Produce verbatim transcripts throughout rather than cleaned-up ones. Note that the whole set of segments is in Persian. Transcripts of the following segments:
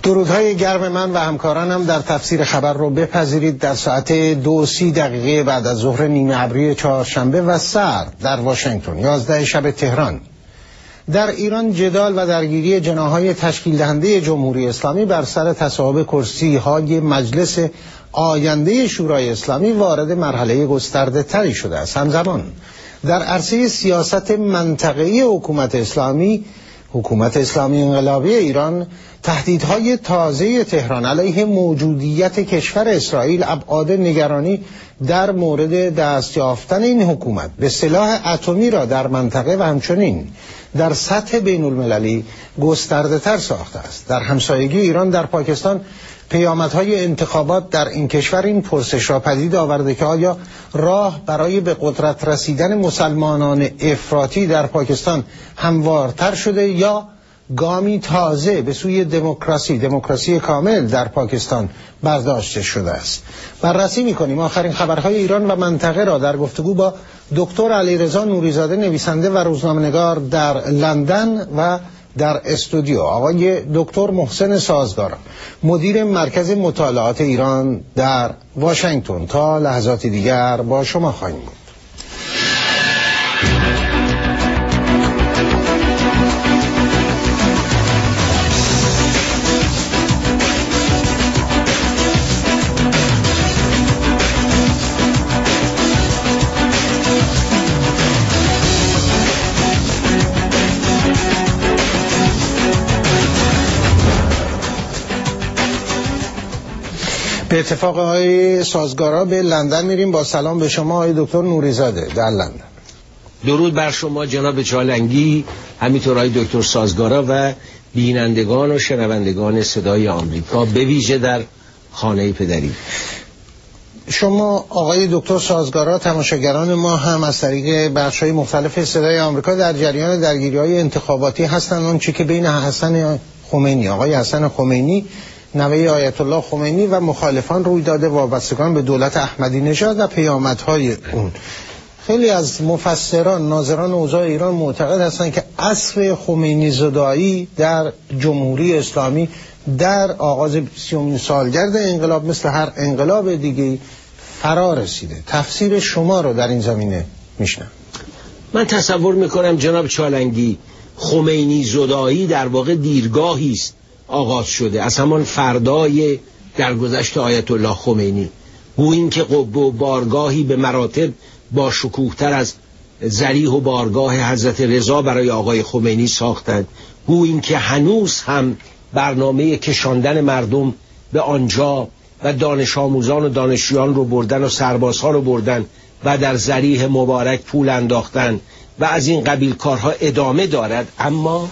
درودهای گرم من و همکارانم در تفسیر خبر رو بپذیرید. در ساعت دو سی دقیقه بعد از ظهر نیمه ابری چهارشنبه و سرد در واشنگتن، یازده شب تهران. در ایران جدال و درگیری جناح‌های تشکیل دهنده جمهوری اسلامی بر سر تصاحب کرسی‌های مجلس آینده شورای اسلامی وارد مرحله گسترده تری شده است. همزمان در عرصه سیاست منطقه‌ای حکومت اسلامی حکومت اسلامی انقلابی ایران، تهدیدهای تازه تهران علیه موجودیت کشور اسرائیل ابعاد نگرانی در مورد دست یافتن این حکومت به سلاح اتمی را در منطقه و همچنین در سطح بین المللی گسترده تر ساخته است. در همسایگی ایران در پاکستان، پیامدهای انتخابات در این کشور این پرسش را پدید آورده که آیا راه برای به قدرت رسیدن مسلمانان افراطی در پاکستان هموارتر شده یا گامی تازه به سوی دموکراسی دموکراسی کامل در پاکستان برداشته شده است. بررسی می‌کنیم آخرین خبرهای ایران و منطقه را در گفتگو با دکتر علیرضا نوری‌زاده، نویسنده و روزنامه‌نگار در لندن، و در استودیو آقای دکتر محسن سازگارا، مدیر مرکز مطالعات ایران در واشنگتن. تا لحظاتی دیگر با شما خواهیم بود. به اتفاق آقای سازگارا به لندن میریم. با سلام به شما آقای دکتر نوری‌زاده در لندن. درود بر شما جناب چالنگی، همینطور آقای دکتر سازگارا و بینندگان و شنوندگان صدای آمریکا، به ویژه در خانه پدری. شما آقای دکتر سازگارا، تماشاگران ما هم از طریق بخش‌های مختلف صدای آمریکا در جریان درگیری‌های انتخاباتی هستند. اون چی که بین حسن خمینی آقای حسن خمینی نوه آیت الله خمینی و مخالفان روی داده، وابستگان به دولت احمدی نژاد و پیامدهای اون. خیلی از مفسران ناظران اوضاع ایران معتقد هستند که عصر خمینی زدایی در جمهوری اسلامی در آغاز بیستمین سالگرد انقلاب مثل هر انقلاب دیگه فرا رسیده. تفسیر شما رو در این زمینه میشنم. من تصور میکنم جناب چالنگی، خمینی زدایی در واقع دیرگاهی است آغاز شده، از همان فردای درگذشت آیت الله خمینی. گوییم که قبه و بارگاهی به مراتب با شکوهتر از ذریح و بارگاه حضرت رضا برای آقای خمینی ساختند. گوییم که هنوز هم برنامه کشاندن مردم به آنجا و دانش آموزان و دانشجویان رو بردن و سربازها رو بردن و در ذریح مبارک پول انداختن و از این قبیل کارها ادامه دارد. اما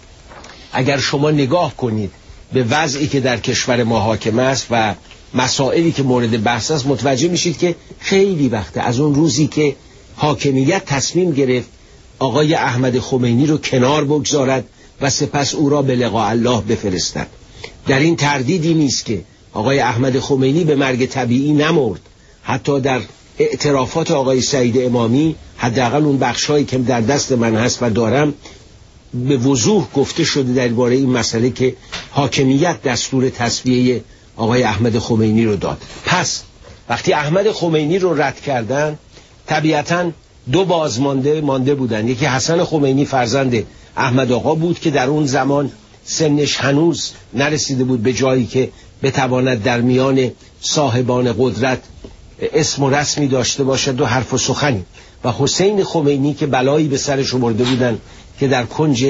اگر شما نگاه کنید به وضعی که در کشور ما حاکم است و مسائلی که مورد بحث است، متوجه میشید که خیلی وقته از اون روزی که حاکمیت تصمیم گرفت آقای احمد خمینی رو کنار بگذارد و سپس او را به لقاء الله بفرستد، در این تردیدی نیست که آقای احمد خمینی به مرگ طبیعی نمرد. حتی در اعترافات آقای سعید امامی، حداقل اون بخشایی که در دست من هست و دارم، به وضوح گفته شده درباره این مسئله که حاکمیت دستور تصفیه آقای احمد خمینی رو داد. پس وقتی احمد خمینی رو رد کردن، طبیعتاً دو بازمانده مانده بودن. یکی حسن خمینی فرزند احمد آقا بود که در اون زمان سنش هنوز نرسیده بود به جایی که بتواند در میان صاحبان قدرت اسم و رسمی داشته باشد و حرف و سخنی، و حسین خمینی که بلایی به سرش آورده بودن که در کنج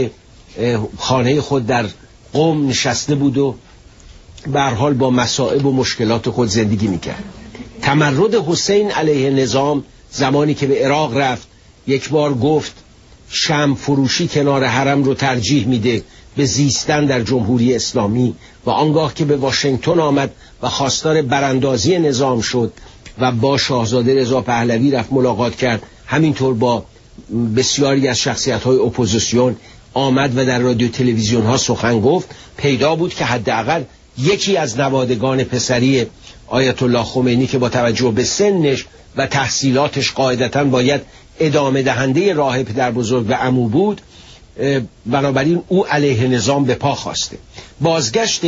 خانه خود در قم نشسته بود و به هر حال با مصائب و مشکلات خود زندگی میکرد. تمرد حسین علیه نظام زمانی که به عراق رفت، یک بار گفت شمع فروشی کنار حرم رو ترجیح میده به زیستن در جمهوری اسلامی، و آنگاه که به واشنگتن آمد و خواستار براندازی نظام شد و با شاهزاده رضا پهلوی رفت ملاقات کرد، همینطور با بسیاری از شخصیت‌های اپوزیسیون آمد و در رادیو تلویزیون ها سخن گفت، پیدا بود که حداقل یکی از نوادگان پسری آیت الله خمینی که با توجه به سنش و تحصیلاتش قاعدتاً باید ادامه دهنده راه پدر بزرگ و عمو بود، بنابراین او علیه نظام به پا خواسته. بازگشت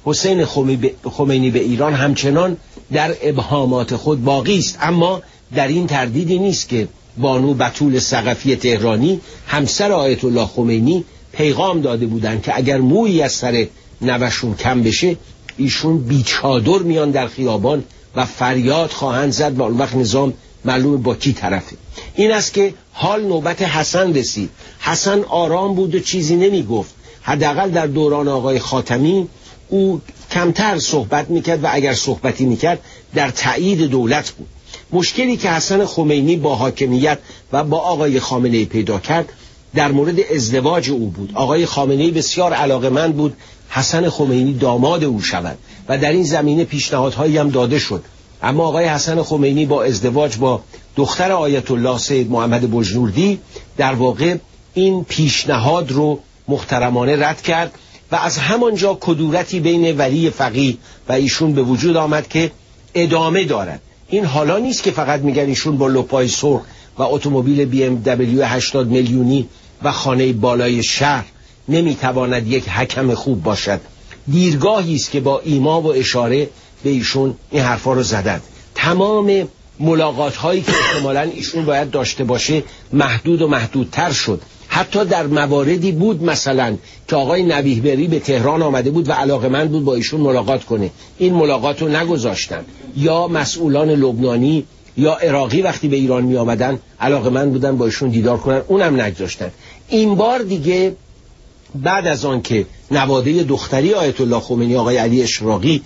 حسین خمینی به ایران همچنان در ابهامات خود باقی است، اما در این تردیدی نیست که بانو بتول ثقفی تهرانی همسر آیت الله خمینی پیغام داده بودند که اگر مویی از سر نوشون کم بشه ایشون بیچادر میان در خیابان و فریاد خواهند زد و اون وقت نظام معلوم با کی طرفه. این است که حال نوبت حسن رسید. حسن آرام بود و چیزی نمی گفت. حداقل در دوران آقای خاتمی او کمتر صحبت میکرد و اگر صحبتی میکرد در تایید دولت بود. مشکلی که حسن خمینی با حاکمیت و با آقای خامنه‌ای پیدا کرد در مورد ازدواج او بود. آقای خامنه‌ای بسیار علاقه‌مند بود حسن خمینی داماد او شود و در این زمینه پیشنهادهایی هم داده شد، اما آقای حسن خمینی با ازدواج با دختر آیت الله سید محمد بجنوردی در واقع این پیشنهاد رو محترمانه رد کرد و از همانجا کدورتی بین ولی فقیه و ایشون به وجود آمد که ادامه دارد. این حالا نیست که فقط میگن ایشون با لپای سرخ و اتومبیل بی ام دبلیو هشتاد میلیونی و خانه بالای شهر نمیتواند یک حکم خوب باشد. دیرگاهی است که با ایما و اشاره به ایشون این حرفا رو زدند. تمام ملاقات هایی که احتمالاً ایشون باید داشته باشه محدود و محدودتر شد. حتی در مواردی بود مثلا که آقای نبیه بری به تهران آمده بود و علاقمند بود با ایشون ملاقات کنه، این ملاقات رو نگذاشتن. یا مسئولان لبنانی یا عراقی وقتی به ایران می آمدن علاقمند بودن با ایشون دیدار کنن، اونم نگذاشتن. این بار دیگه بعد از آن که نواده دختری آیت الله خمینی آقای علی اشراقی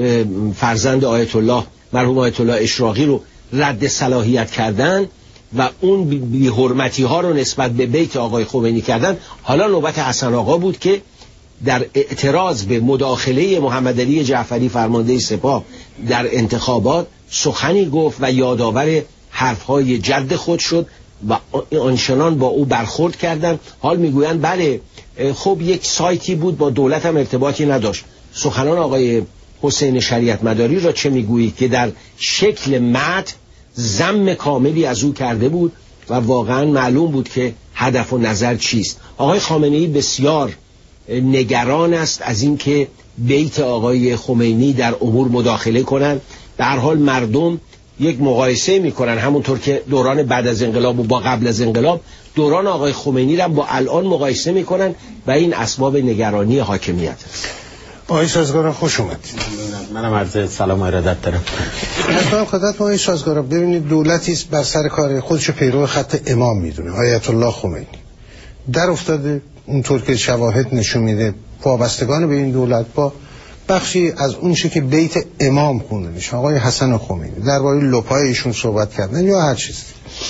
فرزند آیت الله مرحوم آیت الله اشراقی رو رد صلاحیت کردن و اون بی حرمتی ها رو نسبت به بیت آقای خمینی کردن، حالا نوبت حسن آقا بود که در اعتراض به مداخله محمد علی جعفری فرمانده سپاه در انتخابات سخنی گفت و یادآور حرفهای جد خود شد و آنچنان با او برخورد کردن. حال میگویند بله خب یک سایتی بود با دولت هم ارتباطی نداشت. سخنان آقای حسین شریعت مداری را چه میگویید که در شکل متن ضم کاملی از او کرده بود و واقعا معلوم بود که هدف و نظر چیست. آقای خامنه‌ای بسیار نگران است از اینکه بیت آقای خمینی در امور مداخله کنند. به هر حال مردم یک مقایسه میکنن، همونطور که دوران بعد از انقلاب و با قبل از انقلاب دوران آقای خمینی را با الان مقایسه میکنن و این اسباب نگرانی حاکمیت است. آقای سازگارا خوش اومدید. منم عرض سلام و ارادت دارم. حتما خدمت آقای سازگارا، ببینید دولتی است بر سر کار خودش پیرو خط امام میدونه آیت الله خمینی در افتاده، اونطور که شواهد نشون میده وابستگان به این دولت با بخشی از اون چه که بیت امام خونده میشه آقای حسن خمینی درباره لپای ایشون صحبت کردن یا هر چیزی.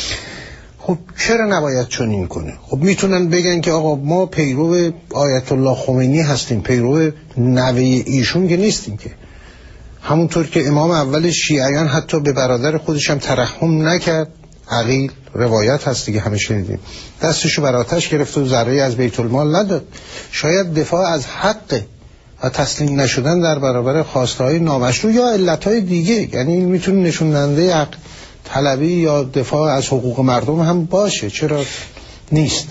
خب چرا نباید چنین کنه؟ خب میتونن بگن که آقا ما پیرو آیت الله خمینی هستیم، پیرو نوه ایشون که نیستیم که. همونطور که امام اول شیعیان حتی به برادر خودش هم ترحم نکرد، عقیل روایت هست دیگه همه شنیدیم، دستشو بر آتش گرفت و ذره از بیت المال نداد. شاید دفاع از حق و تسلیم نشدن در برابر خواستهای نامشروع یا علتهای دیگه، یعنی این میتونه نشون دهنده حق طلبی یا دفاع از حقوق مردم هم باشه، چرا نیست؟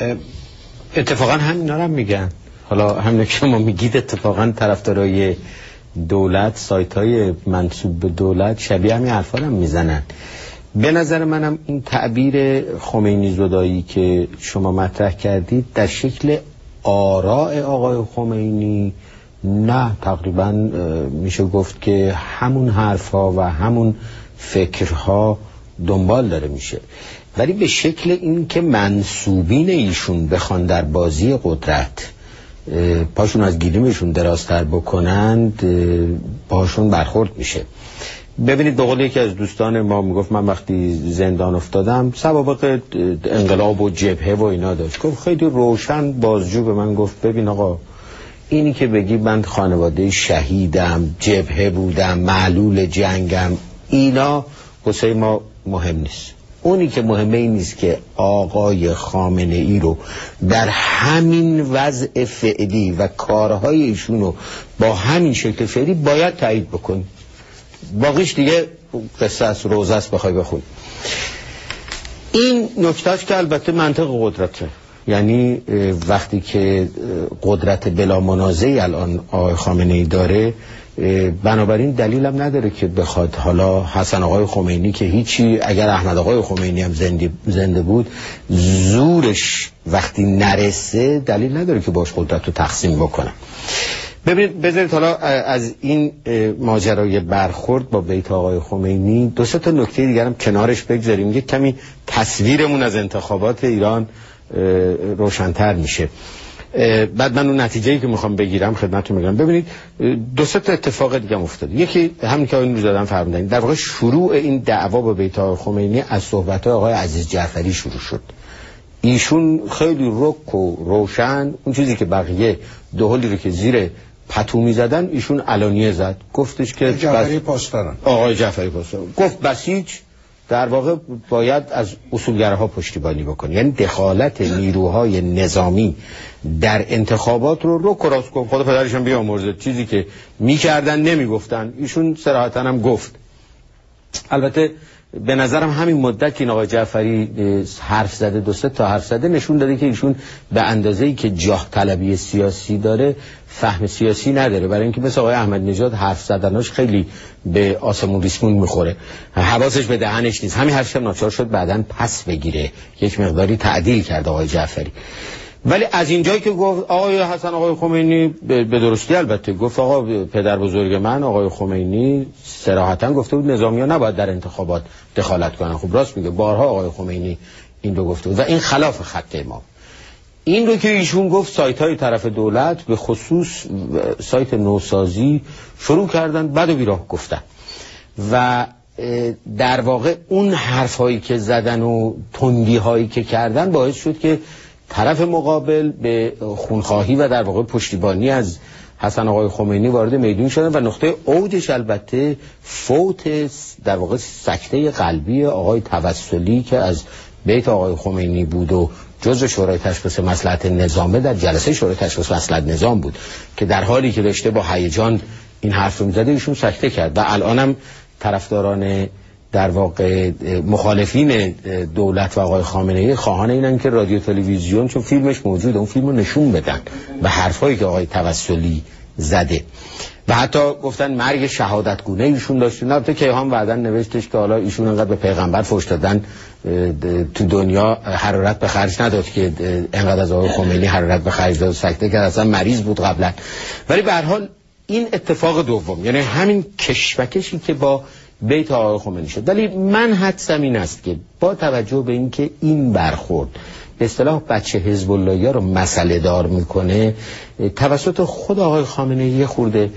اتفاقا همینا رو هم میگن. حالا همین که شما میگید اتفاقا طرفدارای دولت، سایت های منسوب به دولت شبیه همین حرفا هم میزنن. به نظر منم این تعبیر خمینی زدایی که شما مطرح کردید در شکل آراء آقای خمینی نه، تقریبا میشه گفت که همون حرفها و همون فکرها دنبال داره میشه، ولی به شکل این که منسوبین ایشون بخوان در بازی قدرت پاشون از گیریمشون درازتر بکنند باشون برخورد میشه. ببینید به قول یکی از دوستان ما میگفت من وقتی زندان افتادم سوابق انقلاب و جبهه و اینا داشت، گفت خیلی روشن بازجو به من گفت ببین آقا اینی که بگی من خانواده شهیدم، جبهه بودم، معلول جنگم، اینا واسه ما مهم نیست. اونی که مهمه این نیست که آقای خامنه ای رو در همین وضع فعلی و کارهای ایشونو با همین شکل فعلی باید تایید بکنی. باقیش دیگه قصه است، روزه است بخوای بخونی. این نکتهش که البته منطق قدرته، یعنی وقتی که قدرت بلا منازعی الان آقای خامنه‌ای داره، بنابراین دلیل هم نداره که بخواد حالا حسن آقای خمینی که هیچی، اگر احمد آقای خمینی هم زنده, زنده بود، زورش وقتی نرسه دلیل نداره که باش قدرت رو تقسیم بکنه. ببینید بذارید حالا از این ماجرای برخورد با بیت آقای خمینی دو سه تا نکته دیگر هم کنارش بگذاریم، یک کمی تصویرمون از انتخابات ایران روشن‌تر میشه. بعد من اون نتیجه‌ای که میخوام بگیرم خدمتتون میگم. ببینید دو سه تا اتفاق دیگه هم افتاد. یکی همین که این روز دادن فرمودن، در واقع شروع این دعوا با بیت آقای خمینی از صحبت‌های آقای عزیز جعفری شروع شد. ایشون خیلی رک و روشن اون چیزی که بقیه دهلی رو که زیر پتو می‌زدن ایشون علانیه زد، گفتش که جعفری پاسداران، آقای جعفری پاسداران گفت بسیج در واقع باید از اصولگراها پشتیبانی بکنه، یعنی دخالت نیروهای نظامی در انتخابات رو رو کراس کن. خدا پدرشون بیامرزه، چیزی که میکردن نمیگفتن، ایشون صراحتاً هم گفت. البته به نظرم همین مدت که این آقای جعفری حرف زده، دو سه تا حرف زده، نشون داده که ایشون به اندازه‌ای که جاه طلبی سیاسی داره فهم سیاسی نداره، برای اینکه مثل آقای احمد نژاد حرف زدناش خیلی به آسمون ریسمون میخوره، حواسش به دهنش نیست. همین حرفش هم ناچار شد بعداً پس بگیره، یک مقداری تعدیل کرد آقای جعفری. ولی از اینجایی که گفت آقای حسن آقای خمینی به درستی البته گفت، آقا پدر بزرگ من آقای خمینی صراحتاً گفته بود نظامی‌ها نباید در انتخابات دخالت کنن. خب راست میگه، بارها آقای خمینی این رو گفته بود و این خلاف خط امام. این رو که ایشون گفت سایت‌های طرف دولت به خصوص سایت نوسازی شروع کردن بد و بیراه گفتن و در واقع اون حرف‌هایی که زدن و تندی‌هایی که کردن باعث شد که طرف مقابل به خونخواهی و در واقع پشتیبانی از حسن آقای خمینی وارد میدون شدن و نقطه اوجش البته فوت در واقع سکته قلبی آقای توسلی که از بیت آقای خمینی بود و جزء شورای تشخیص مصلحت نظامه در جلسه شورای تشخیص مصلحت نظام بود که در حالی که داشته با هیجان این حرف رو می‌زده ایشون سکته کرد و الانم طرفداران در واقع مخالفین دولت و آقای خامنه‌ای خواهان اینن که رادیو تلویزیون، چون فیلمش موجوده، اون فیلمو نشون بدن به حرفایی که آقای توسلی زده و حتی گفتن مرگ شهادتگونه ایشون داشت. البته کیهان بعدن نوشتش که حالا ایشون انقدر به پیغمبر فحش دادن تو دنیا حرارت به خرج نداد که انقدر از آقای خمینی حرارت به خرج داد، سکته کرد، اصلا مریض بود قبلا. ولی به هر حال این اتفاق دوم، یعنی همین کشمکشی که با بیت آقای خمینی شد. ولی من حدسم این است که با توجه به اینکه این برخورد به اصطلاح بچه حزب الله‌ای رو مسئله دار میکنه، توسط خود آقای خامنه‌ای خورده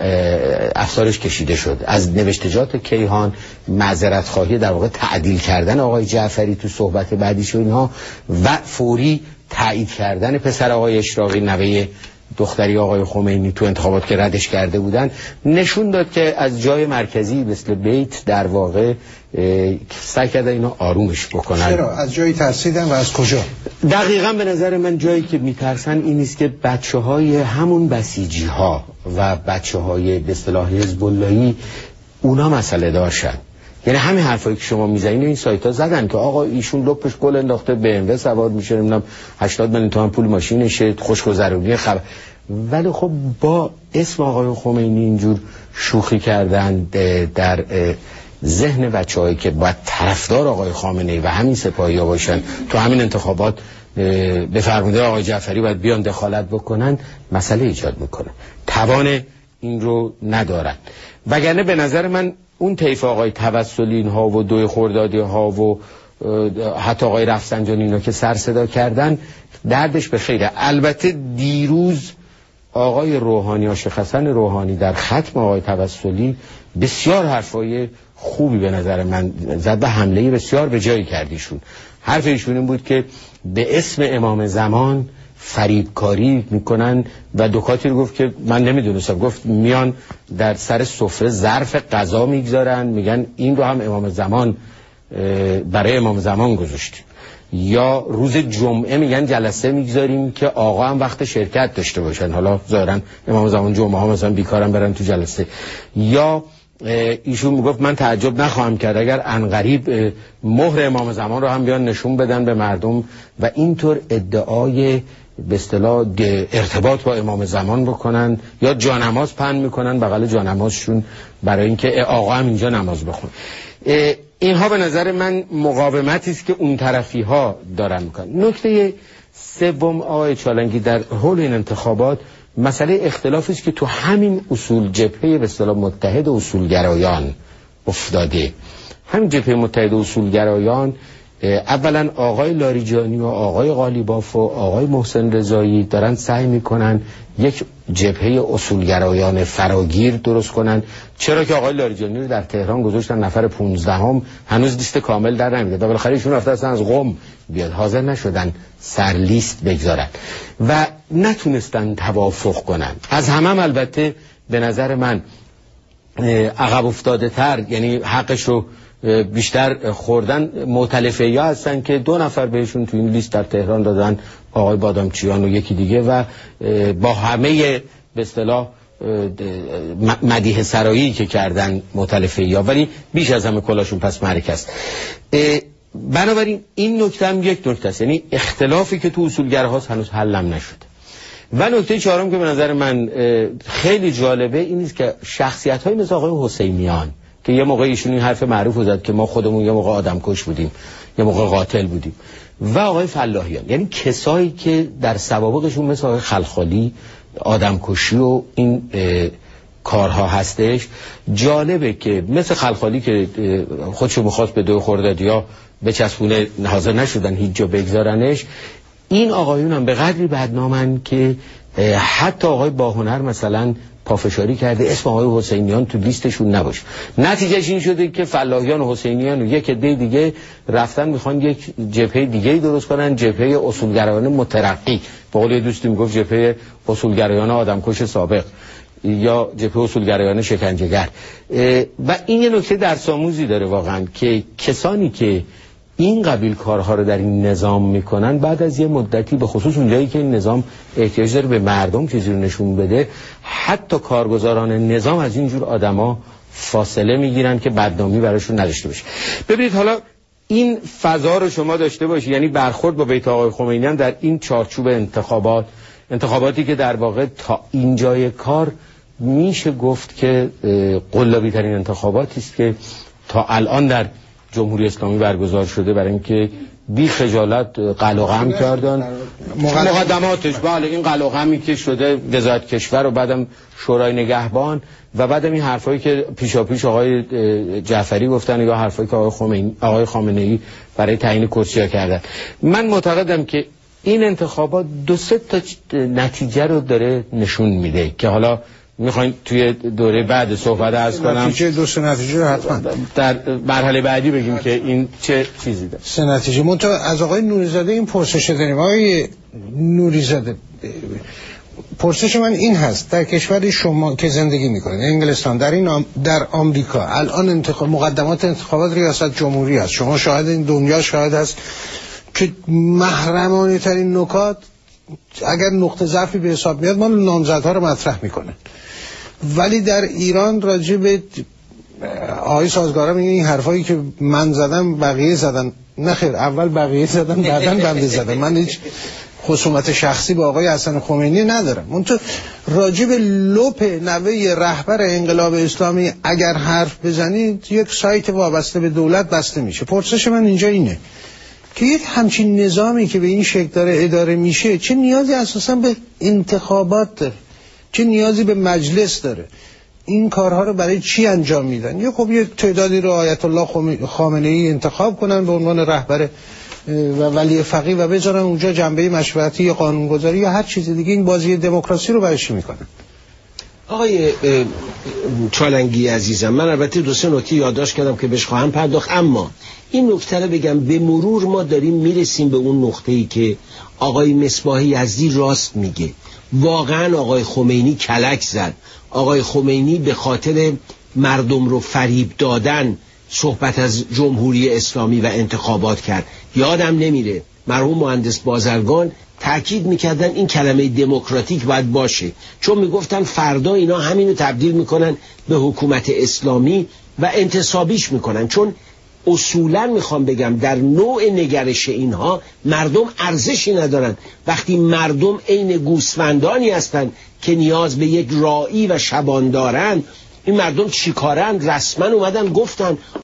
افسارش کشیده شد. از نوشتجات کیهان معذرت خواهی در واقع تعدیل کردن آقای جعفری تو صحبت بعدیش و اینها و فوری تایید کردن پسر آقای اشراقی نوه دختری آقای خمینی تو انتخابات که ردش کرده بودن نشون داد که از جای مرکزی مثل بیت در واقع سعی کردن اینو آرومش بکنن. چرا؟ از جایی ترسیدن و از کجا؟ دقیقاً به نظر من جایی که میترسن این است که بچه های همون بسیجی ها و بچه های به اصطلاح حزب اللهی اونا مسئله دارشن. یعنی همین حرفایی که شما میزنید این سایت ها زدن که آقا ایشون لپش گل انداخته، بی ام و سوار میشه، نمیدونم هشتاد میلیون تومان پول ماشینشه، خوشگذرونی خبر. ولی خب با اسم آقای خمینی اینجور شوخی کردن در ذهن بچه‌هایی که باید طرفدار آقای خامنه‌ای و همین سپاهی‌ها باشن تو همین انتخابات به فرموده آقای جعفری باید بیان دخالت بکنن، مسئله ایجاد میکنه. توان این رو ندارن. وگرنه به نظر من اون طیف آقای توسلین ها و دوی خردادی ها و حتی آقای رفسنجانی اینا که سر صدا کردن دردش به خیره. البته دیروز آقای روحانی ها شیخ حسن روحانی در ختم آقای توسلی بسیار حرفای خوبی به نظر من زد و حمله بسیار به جایی کردیشون. حرف ایشون این بود که به اسم امام زمان فریبکاری میکنن و دکاتی رو گفت که من نمیدونستم، گفت میان در سر سفره ظرف غذا میگذارن میگن این رو هم امام زمان برای امام زمان گذاشتیم، یا روز جمعه میگن جلسه میگذاریم که آقا هم وقت شرکت داشته باشن، حالا ظاهرا امام زمان جمعه ها مثلا بیکارن برن تو جلسه، یا ایشون میگفت من تعجب نخواهم کرد اگر عنقریب مهر امام زمان رو هم بیان نشون بدن به مردم و اینطور ادعای به اصطلاح ارتباط با امام زمان بکنن یا جانماز پهن میکنن بغل جانمازشون برای اینکه آقا هم اینجا نماز بخون. اینها به نظر من مقاومتی است که اون طرفی ها دارن میکنن. نکته سوم آقای چالنگی در حول این انتخابات مسئله اختلافی است که تو همین اصول جبهه به اصطلاح متحد اصولگرایان افتاده. همین جبهه متحد اصولگرایان اولا آقای لاریجانی و آقای قالیباف و آقای محسن رضایی دارن سعی میکنن یک جبهه اصولگرایان فراگیر درست کنن. چرا که آقای لاریجانی رو در تهران گذاشتن نفر پونزدهم، هنوز لیست کامل در نمیده و بالاخره ایشون رفته اصلا از قم بیاد، حاضر نشدن سر لیست بگذارن و نتونستن توافق کنن. از همه هم البته به نظر من عقب افتاده تر، یعنی حقش رو بیشتر خوردن مؤتلفه ها هستن که دو نفر بهشون تو این لیست در تهران دادن، آقای بادامچیان و یکی دیگه، و با همه به اصطلاح مدیح سرایی که کردن مؤتلفه ها، ولی بیش از همه کلاشون پس معرکه است. بنابراین این نکته هم یک نکته است، یعنی اختلافی که تو اصولگرهاست هنوز حلم نشده. و نکته چهارم که به نظر من خیلی جالبه این است که شخصیت های مثل آقای حسینیان که یه موقع ایشون این حرف معروف زد که ما خودمون یه موقع آدمکش بودیم، یه موقع قاتل بودیم، و آقای فلاحیان، یعنی کسایی که در سوابقشون مثل آقای خلخالی آدمکشی و این کارها هستش. جالبه که مثل خلخالی که خودشو میخواست به دو خردادیا به چسبونه حاضر نشدن هیچ جا بگذارنش، این آقایون هم به قدری بدنامن که حتی آقای باهنر مثلا پافشاری کرده اسم آقای حسینیان تو لیستشون نباشه. نتیجهش این شده که فلاحیان و حسینیان و یک عده دیگه رفتن میخوان یک جبهه دیگه درست کنن، جبهه اصولگرایان مترقی. به قول دوستی میگفت جبهه اصولگرایان آدمکش سابق یا جبهه اصولگرایان شکنجهگر. و این یه نکته درس‌آموزی داره واقعا که کسانی که این قبیل کارها رو در این نظام میکنن بعد از یه مدتی، به خصوص اونجایی که این نظام احتیاج داره به مردم چیزی رو نشون بده، حتی کارگزاران نظام از اینجور آدما فاصله میگیرن که بدنامی براشون نداشته باشه. ببینید حالا این فضا رو شما داشته باشید، یعنی برخورد با بیت آقای خمینی هم در این چارچوب انتخابات، انتخاباتی که در واقع تا اینجای کار میشه گفت که قلابی ترین انتخاباتی است که تا الان در جمهوری اسلامی برگزار شده، برای اینکه بی خجالت قلقم کردن مقدماتش. بله، این قلقمی که شده وزارت کشور و بعدم شورای نگهبان و بعدم این حرفایی که پیشا پیش آقای جعفری گفتن یا حرفایی که آقای خمینی آقای خامنه‌ای برای تعیین کرسی‌ها کردن. من معتقدم که این انتخابات دو سه تا نتیجه رو داره نشون میده که حالا میخواین توی دوره بعد صحبت عرض کنم. نتیجه دو سه نتیجه رو حتما در مرحله بعدی بگیم که این چه چیزی داره. سه نتیجه. منتها از آقای نوریزاده این پرسش داریم. آقای نوریزاده، پرسش من این هست، در کشور شما که زندگی میکنید، انگلستان، در این آم... در آمریکا الان انتخاب مقدمات انتخابات ریاست جمهوری است، شما شاهد این، دنیا شاهد است که محرمانه ترین نکات اگر نقطه ضعفی به حساب میاد ما نامزدها رو مطرح میکنن. ولی در ایران راجع به آقای سازگارا میگه این حرفایی که من زدم بقیه زدن. نه خیر، اول بقیه زدن بعداً بنده زدم. من هیچ خصومت شخصی با آقای حسن خمینی ندارم. اون تو راجع به لپ نوه رهبر انقلاب اسلامی اگر حرف بزنید یک سایت وابسته به دولت بسته میشه. پرسش من اینجا اینه که یک همچین نظامی که به این شکل داره اداره میشه چه نیازی اساسا به انتخابات داره؟ چه نیازی به مجلس داره؟ این کارها رو برای چی انجام میدن؟ یا خب یک تعدادی رو آیت الله خامنه ای انتخاب کنن به عنوان رهبر و ولی فقیه و بذارن اونجا جنبه مشورتی یا قانونگذاری یا هر چیز دیگه. این بازی دموکراسی رو برای چی میکنن؟ آقای چالنگی عزیزم، من البته دو سه نکته یادداشت کردم که بهش خواهم پرداخت، اما این نکته رو بگم به مرور ما داریم میرسیم به اون نقطه‌ای که آقای مصباح یزدی راست میگه. واقعا آقای خمینی کلک زد. آقای خمینی به خاطر مردم رو فریب دادن صحبت از جمهوری اسلامی و انتخابات کرد. یادم نمیره مرحوم مهندس بازرگان تأکید میکردن این کلمه دموکراتیک باید باشه، چون میگفتن فردا اینا همینو تبدیل میکنن به حکومت اسلامی و انتصابیش میکنن. چون اصولا میخوام بگم در نوع نگرش اینها مردم ارزشی ندارن. وقتی مردم عین گوسفندانی هستن که نیاز به یک راعی و شبان دارن، این مردم چیکارن؟ رسما اومدن گفتن